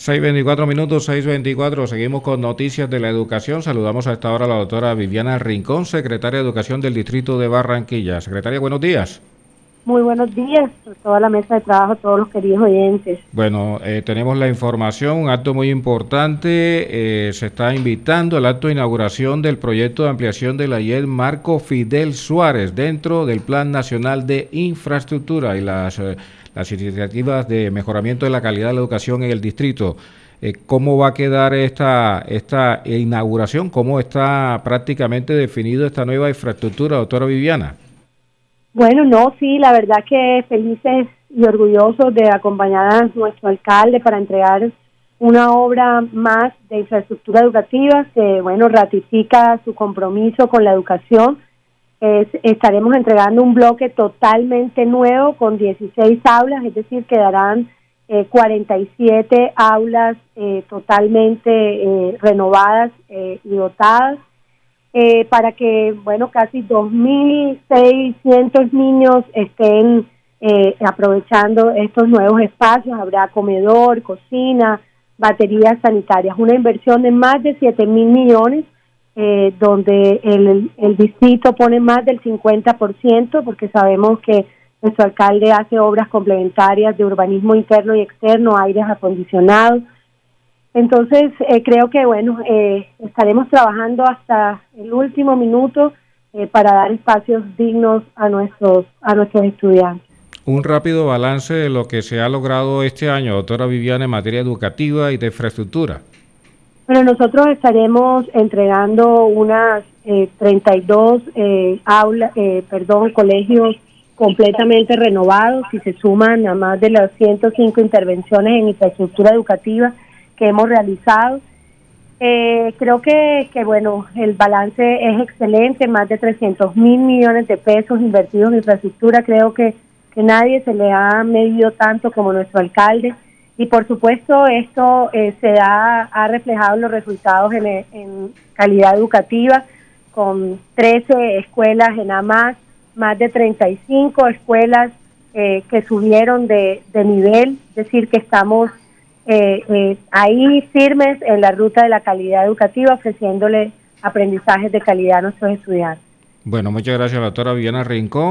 6:24, 6:24. Seguimos con noticias de la educación. Saludamos a esta hora a la doctora Viviana Rincón, secretaria de Educación del Distrito de Barranquilla. Secretaria, buenos días. Muy buenos días a toda la mesa de trabajo, a todos los queridos oyentes. Bueno, tenemos la información, un acto muy importante. Se está invitando al acto de inauguración del proyecto de ampliación de la IED Marco Fidel Suárez dentro del Plan Nacional de Infraestructura y las iniciativas de mejoramiento de la calidad de la educación en el distrito. ¿Cómo va a quedar esta inauguración? ¿Cómo está prácticamente definido esta nueva infraestructura, doctora Viviana? Bueno, no, sí, la verdad que felices y orgullosos de acompañar a nuestro alcalde para entregar una obra más de infraestructura educativa que, bueno, ratifica su compromiso con la educación. Estaremos entregando un bloque totalmente nuevo con 16 aulas, es decir, quedarán 47 aulas totalmente renovadas y dotadas. Para que, bueno, casi 2.600 niños estén aprovechando estos nuevos espacios. Habrá comedor, cocina, baterías sanitarias, una inversión de más de 7.000 millones, donde el distrito pone más del 50%, porque sabemos que nuestro alcalde hace obras complementarias de urbanismo interno y externo, aires acondicionados. Entonces, creo que, bueno, estaremos trabajando hasta el último minuto para dar espacios dignos a nuestros estudiantes. Un rápido balance de lo que se ha logrado este año, doctora Viviana, en materia educativa y de infraestructura. Bueno, nosotros estaremos entregando unas 32 colegios completamente renovados y se suman a más de las 105 intervenciones en infraestructura educativa que hemos realizado. Creo que bueno, el balance es excelente, más de 300.000 millones de pesos invertidos en infraestructura. Creo que nadie se le ha medido tanto como nuestro alcalde, y por supuesto esto ha reflejado en los resultados en calidad educativa, con 13 escuelas en AMAS, más de 35 escuelas que subieron de nivel, es decir, que estamos ahí firmes en la ruta de la calidad educativa, ofreciéndole aprendizajes de calidad a nuestros estudiantes. Bueno, muchas gracias, doctora Viviana Rincón.